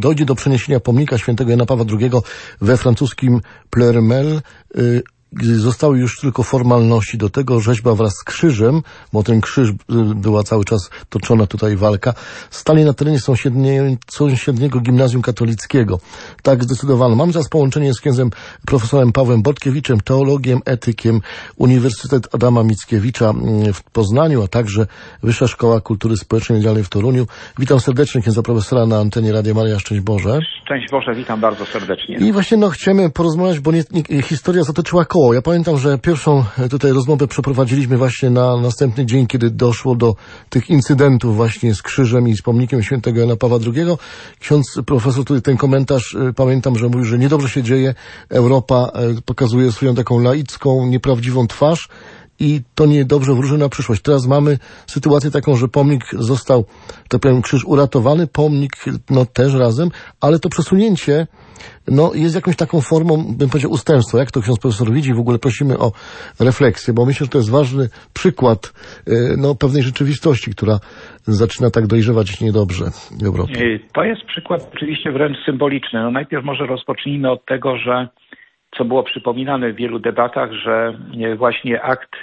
dojdzie do przeniesienia pomnika świętego Jana Pawła II we francuskim Pleurmel. Zostały już tylko formalności do tego, rzeźba wraz z krzyżem, bo ten krzyż była cały czas toczona tutaj walka, stali na terenie sąsiedniego gimnazjum katolickiego. Tak zdecydowano. Mam teraz połączenie z księdzem profesorem Pawłem Bortkiewiczem, teologiem, etykiem, Uniwersytet Adama Mickiewicza w Poznaniu, a także Wyższa Szkoła Kultury Społecznej Medialnej w Toruniu. Witam serdecznie księdza profesora na antenie Radia Maryja. Szczęść Boże. Szczęść Boże, witam bardzo serdecznie. I właśnie chcemy porozmawiać, bo historia zatoczyła koło. Ja pamiętam, że pierwszą tutaj rozmowę przeprowadziliśmy właśnie na następny dzień, kiedy doszło do tych incydentów właśnie z krzyżem i z pomnikiem świętego Jana Pawła II. Ksiądz profesor tutaj ten komentarz, pamiętam, że mówił, że niedobrze się dzieje. Europa pokazuje swoją taką laicką, nieprawdziwą twarz i to niedobrze wróży na przyszłość. Teraz mamy sytuację taką, że pomnik został, tak powiem, krzyż uratowany, pomnik też razem, ale to przesunięcie jest jakąś taką formą, bym powiedział, ustępstwa. Jak to ksiądz profesor widzi? W ogóle prosimy o refleksję, bo myślę, że to jest ważny przykład pewnej rzeczywistości, która zaczyna tak dojrzewać niedobrze w Europie. To jest przykład oczywiście wręcz symboliczny. Najpierw może rozpocznijmy od tego, że co było przypominane w wielu debatach, że właśnie akt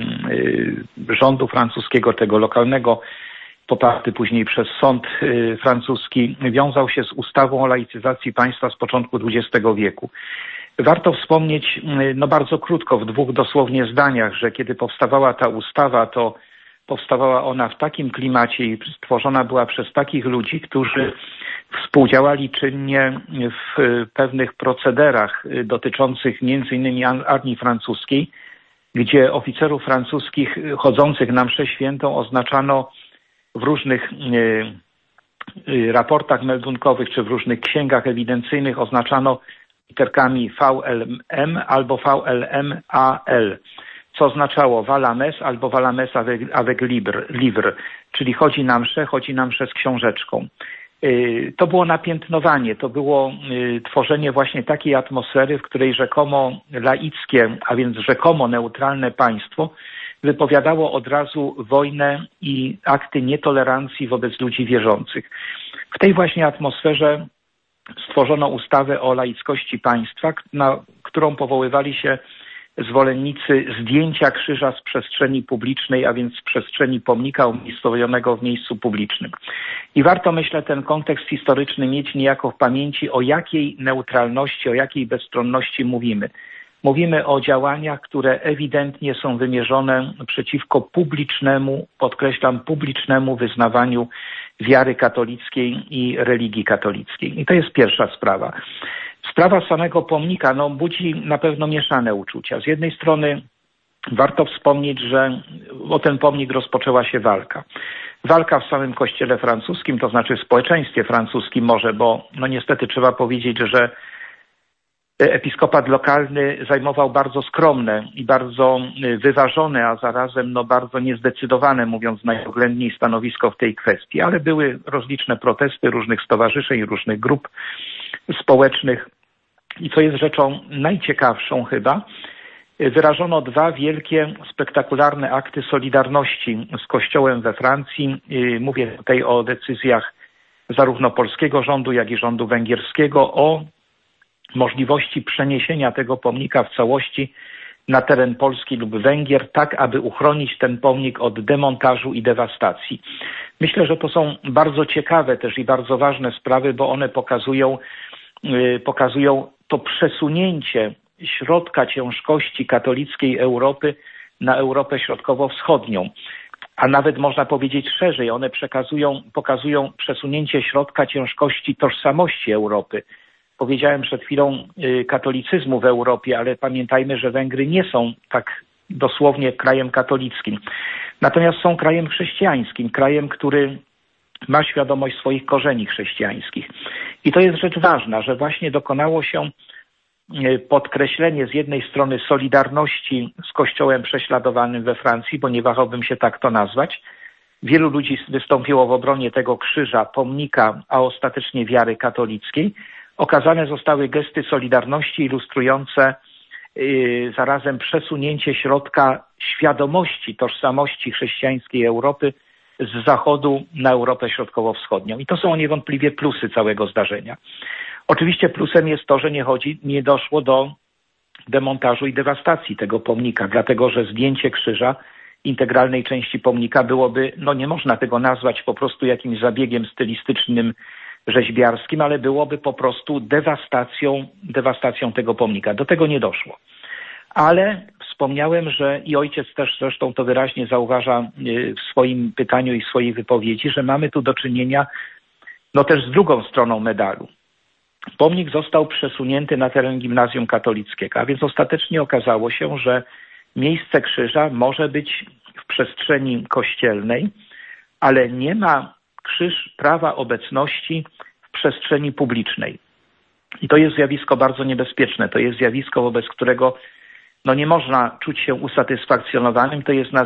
rządu francuskiego, tego lokalnego, poparty później przez sąd francuski, wiązał się z ustawą o laicyzacji państwa z początku XX wieku. Warto wspomnieć, bardzo krótko, w dwóch dosłownie zdaniach, że kiedy powstawała ta ustawa, to powstawała ona w takim klimacie i stworzona była przez takich ludzi, którzy współdziałali czynnie w pewnych procederach dotyczących m.in. armii francuskiej, gdzie oficerów francuskich chodzących na mszę świętą oznaczano w różnych raportach meldunkowych czy w różnych księgach ewidencyjnych oznaczano literkami VLM albo VLMAL, co oznaczało Valames albo Valames avec livre, czyli chodzi na mszę z książeczką. To było napiętnowanie, to było tworzenie właśnie takiej atmosfery, w której rzekomo laickie, a więc rzekomo neutralne państwo wypowiadało od razu wojnę i akty nietolerancji wobec ludzi wierzących. W tej właśnie atmosferze stworzono ustawę o laickości państwa, na którą powoływali się zwolennicy zdjęcia krzyża z przestrzeni publicznej, a więc z przestrzeni pomnika umiejscowionego w miejscu publicznym. I warto, myślę, ten kontekst historyczny mieć niejako w pamięci, o jakiej neutralności, o jakiej bezstronności mówimy. Mówimy o działaniach, które ewidentnie są wymierzone przeciwko publicznemu, podkreślam, publicznemu wyznawaniu wiary katolickiej i religii katolickiej. I to jest pierwsza sprawa. Sprawa samego pomnika budzi na pewno mieszane uczucia. Z jednej strony warto wspomnieć, że o ten pomnik rozpoczęła się walka. Walka w samym kościele francuskim, to znaczy w społeczeństwie francuskim może, bo niestety trzeba powiedzieć, że episkopat lokalny zajmował bardzo skromne i bardzo wyważone, a zarazem bardzo niezdecydowane, mówiąc najoględniej, stanowisko w tej kwestii. Ale były rozliczne protesty różnych stowarzyszeń, różnych grup społecznych. I co jest rzeczą najciekawszą chyba, wyrażono dwa wielkie, spektakularne akty solidarności z Kościołem we Francji. Mówię tutaj o decyzjach zarówno polskiego rządu, jak i rządu węgierskiego o możliwości przeniesienia tego pomnika w całości na teren Polski lub Węgier, tak aby uchronić ten pomnik od demontażu i dewastacji. Myślę, że to są bardzo ciekawe też i bardzo ważne sprawy, bo one pokazują to przesunięcie środka ciężkości katolickiej Europy na Europę Środkowo-Wschodnią. A nawet można powiedzieć szerzej, one pokazują przesunięcie środka ciężkości tożsamości Europy. Powiedziałem przed chwilą katolicyzmu w Europie, ale pamiętajmy, że Węgry nie są tak dosłownie krajem katolickim. Natomiast są krajem chrześcijańskim, krajem, który ma świadomość swoich korzeni chrześcijańskich. I to jest rzecz ważna, że właśnie dokonało się podkreślenie z jednej strony solidarności z Kościołem prześladowanym we Francji, bo nie wahałbym się tak to nazwać. Wielu ludzi wystąpiło w obronie tego krzyża, pomnika, a ostatecznie wiary katolickiej. Okazane zostały gesty solidarności ilustrujące zarazem przesunięcie środka świadomości tożsamości chrześcijańskiej Europy z zachodu na Europę Środkowo-Wschodnią. I to są niewątpliwie plusy całego zdarzenia. Oczywiście plusem jest to, że nie doszło do demontażu i dewastacji tego pomnika, dlatego że zdjęcie krzyża, integralnej części pomnika byłoby, nie można tego nazwać po prostu jakimś zabiegiem stylistycznym, rzeźbiarskim, ale byłoby po prostu dewastacją tego pomnika. Do tego nie doszło. Ale wspomniałem, że i ojciec też zresztą to wyraźnie zauważa w swoim pytaniu i w swojej wypowiedzi, że mamy tu do czynienia też z drugą stroną medalu. Pomnik został przesunięty na teren gimnazjum katolickiego, a więc ostatecznie okazało się, że miejsce krzyża może być w przestrzeni kościelnej, ale nie ma krzyż prawa obecności w przestrzeni publicznej. I to jest zjawisko bardzo niebezpieczne. To jest zjawisko, wobec którego nie można czuć się usatysfakcjonowanym. To jest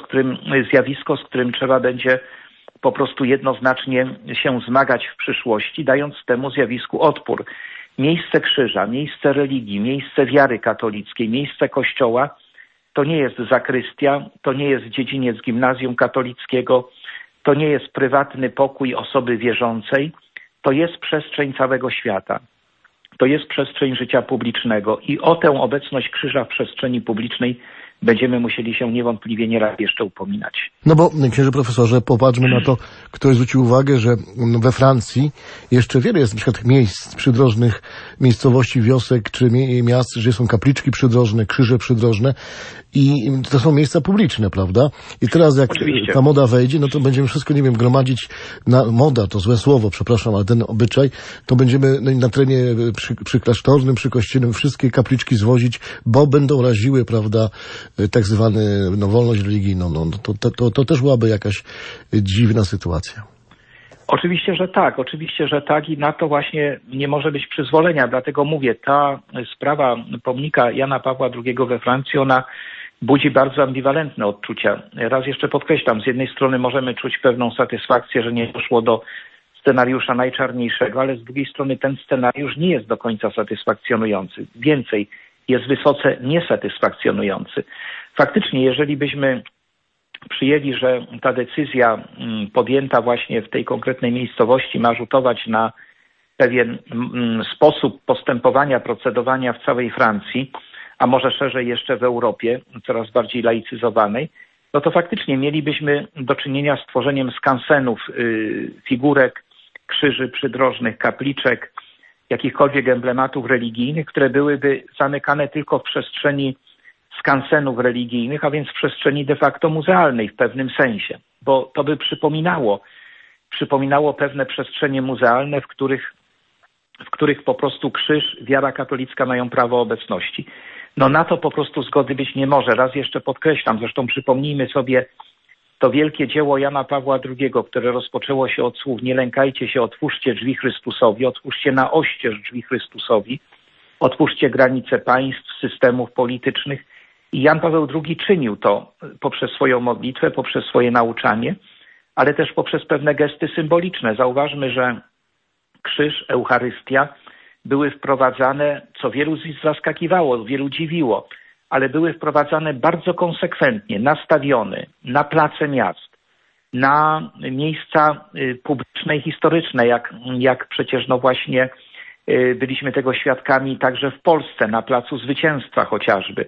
zjawisko, z którym trzeba będzie po prostu jednoznacznie się zmagać w przyszłości, dając temu zjawisku odpór. Miejsce krzyża, miejsce religii, miejsce wiary katolickiej, miejsce kościoła to nie jest zakrystia, to nie jest dziedziniec gimnazjum katolickiego, to nie jest prywatny pokój osoby wierzącej, to jest przestrzeń całego świata. To jest przestrzeń życia publicznego i o tę obecność krzyża w przestrzeni publicznej będziemy musieli się niewątpliwie nieraz jeszcze upominać. Bo, księże profesorze, popatrzmy na to, ktoś zwrócił uwagę, że we Francji jeszcze wiele jest na przykład miejsc przydrożnych, miejscowości, wiosek czy miast, gdzie są kapliczki przydrożne, krzyże przydrożne i to są miejsca publiczne, prawda? I teraz jak Oczywiście. ta moda wejdzie, to będziemy wszystko, gromadzić moda, to złe słowo, przepraszam, ale ten obyczaj, to będziemy na terenie przy klasztornym, przy kościelnym wszystkie kapliczki zwozić, bo będą raziły, prawda, tak zwany wolność religijną. To też byłaby jakaś dziwna sytuacja. Oczywiście, że tak i na to właśnie nie może być przyzwolenia. Dlatego mówię, ta sprawa pomnika Jana Pawła II we Francji, ona budzi bardzo ambiwalentne odczucia. Raz jeszcze podkreślam, z jednej strony możemy czuć pewną satysfakcję, że nie doszło do scenariusza najczarniejszego, ale z drugiej strony ten scenariusz nie jest do końca satysfakcjonujący. Więcej, jest wysoce niesatysfakcjonujący. Faktycznie, jeżeli byśmy przyjęli, że ta decyzja podjęta właśnie w tej konkretnej miejscowości ma rzutować na pewien sposób postępowania, procedowania w całej Francji, a może szerzej jeszcze w Europie, coraz bardziej laicyzowanej, to faktycznie mielibyśmy do czynienia z tworzeniem skansenów, figurek, krzyży przydrożnych, kapliczek, jakichkolwiek emblematów religijnych, które byłyby zamykane tylko w przestrzeni skansenów religijnych, a więc w przestrzeni de facto muzealnej w pewnym sensie, bo to by przypominało pewne przestrzenie muzealne, w których po prostu krzyż, wiara katolicka mają prawo obecności. Na to po prostu zgody być nie może. Raz jeszcze podkreślam, zresztą przypomnijmy sobie to wielkie dzieło Jana Pawła II, które rozpoczęło się od słów: nie lękajcie się, otwórzcie drzwi Chrystusowi, otwórzcie na oścież drzwi Chrystusowi, otwórzcie granice państw, systemów politycznych. I Jan Paweł II czynił to poprzez swoją modlitwę, poprzez swoje nauczanie, ale też poprzez pewne gesty symboliczne. Zauważmy, że krzyż, Eucharystia były wprowadzane, co wielu zaskakiwało, wielu dziwiło, ale były wprowadzane bardzo konsekwentnie, nastawione na place miast, na miejsca publiczne i historyczne, jak przecież właśnie byliśmy tego świadkami także w Polsce, na Placu Zwycięstwa chociażby.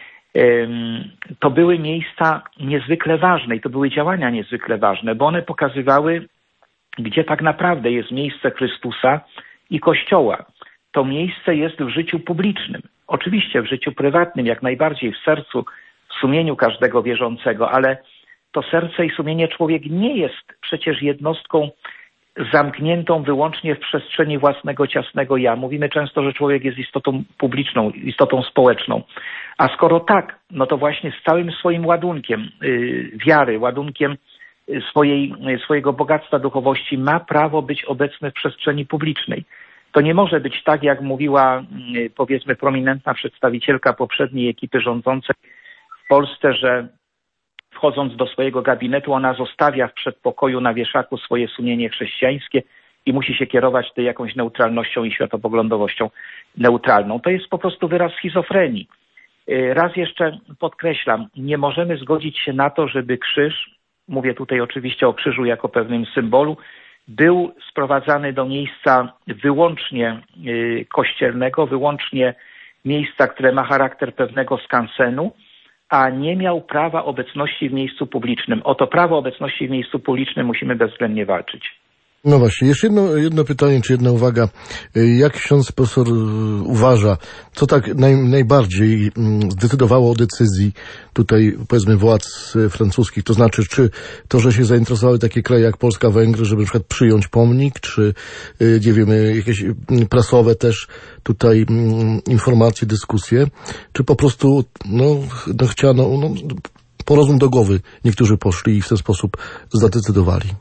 To były miejsca niezwykle ważne i to były działania niezwykle ważne, bo one pokazywały, gdzie tak naprawdę jest miejsce Chrystusa i Kościoła. To miejsce jest w życiu publicznym. Oczywiście w życiu prywatnym, jak najbardziej, w sercu, w sumieniu każdego wierzącego, ale to serce i sumienie człowiek nie jest przecież jednostką zamkniętą wyłącznie w przestrzeni własnego ciasnego ja. Mówimy często, że człowiek jest istotą publiczną, istotą społeczną. A skoro tak, to właśnie z całym swoim ładunkiem wiary, ładunkiem swojego bogactwa duchowości ma prawo być obecny w przestrzeni publicznej. To nie może być tak, jak mówiła, powiedzmy, prominentna przedstawicielka poprzedniej ekipy rządzącej w Polsce, że wchodząc do swojego gabinetu, ona zostawia w przedpokoju na wieszaku swoje sumienie chrześcijańskie i musi się kierować tutaj jakąś neutralnością i światopoglądowością neutralną. To jest po prostu wyraz schizofrenii. Raz jeszcze podkreślam, nie możemy zgodzić się na to, żeby krzyż mówię tutaj oczywiście o krzyżu jako pewnym symbolu, był sprowadzany do miejsca wyłącznie kościelnego, wyłącznie miejsca, które ma charakter pewnego skansenu, a nie miał prawa obecności w miejscu publicznym. O to prawo obecności w miejscu publicznym musimy bezwzględnie walczyć. No właśnie, jeszcze jedno pytanie, czy jedna uwaga. Jak ksiądz profesor uważa, co tak najbardziej zdecydowało o decyzji tutaj, powiedzmy, władz francuskich? To znaczy, czy to, że się zainteresowały takie kraje jak Polska, Węgry, żeby na przykład przyjąć pomnik, czy, nie wiem, jakieś prasowe też tutaj informacje, dyskusje, czy po prostu, chciano, po rozum do głowy niektórzy poszli i w ten sposób zadecydowali?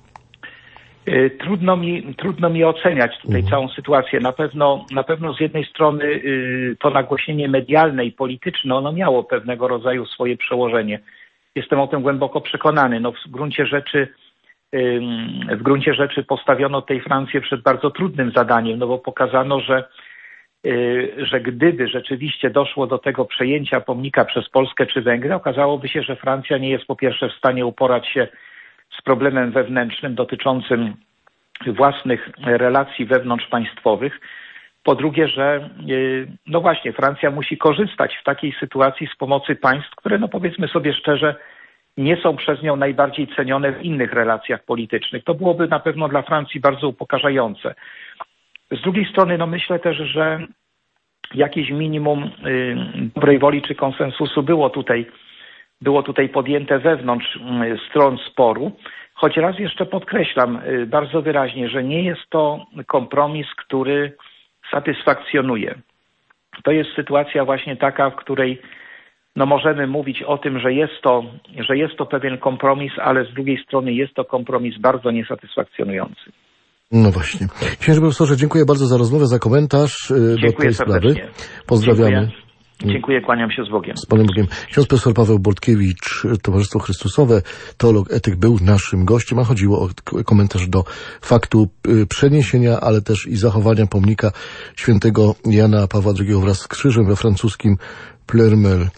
Trudno mi oceniać tutaj całą sytuację. Na pewno z jednej strony to nagłośnienie medialne i polityczne, ono miało pewnego rodzaju swoje przełożenie. Jestem o tym głęboko przekonany. W gruncie rzeczy postawiono tej Francję przed bardzo trudnym zadaniem, bo pokazano, że gdyby rzeczywiście doszło do tego przejęcia pomnika przez Polskę czy Węgry, okazałoby się, że Francja nie jest po pierwsze w stanie uporać się z problemem wewnętrznym dotyczącym własnych relacji wewnątrzpaństwowych. Po drugie, że właśnie Francja musi korzystać w takiej sytuacji z pomocy państw, które powiedzmy sobie szczerze, nie są przez nią najbardziej cenione w innych relacjach politycznych. To byłoby na pewno dla Francji bardzo upokarzające. Z drugiej strony myślę też, że jakieś minimum dobrej woli czy konsensusu było tutaj podjęte wewnątrz stron sporu, choć raz jeszcze podkreślam bardzo wyraźnie, że nie jest to kompromis, który satysfakcjonuje. To jest sytuacja właśnie taka, w której możemy mówić o tym, że jest to pewien kompromis, ale z drugiej strony jest to kompromis bardzo niesatysfakcjonujący. No właśnie. Księże profesorze, dziękuję bardzo za rozmowę, za komentarz do tej sprawy. Pozdrawiamy. Dziękuję, kłaniam się z Bogiem. Z Panem Bogiem. Ksiądz profesor Paweł Bortkiewicz, Towarzystwo Chrystusowe, teolog, etyk, był naszym gościem, a chodziło o komentarz do faktu przeniesienia, ale też i zachowania pomnika świętego Jana Pawła II wraz z krzyżem we francuskim Pleurmel.